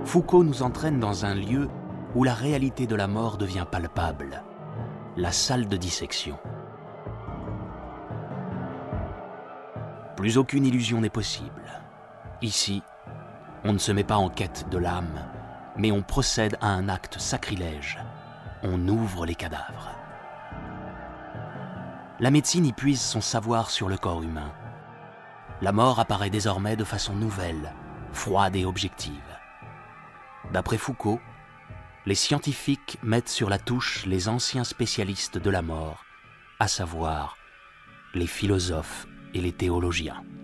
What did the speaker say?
Foucault nous entraîne dans un lieu où la réalité de la mort devient palpable, la salle de dissection. Plus aucune illusion n'est possible. Ici, on ne se met pas en quête de l'âme, mais on procède à un acte sacrilège. On ouvre les cadavres. La médecine y puise son savoir sur le corps humain. La mort apparaît désormais de façon nouvelle, froide et objective. D'après Foucault, les scientifiques mettent sur la touche les anciens spécialistes de la mort, à savoir les philosophes et les théologiens.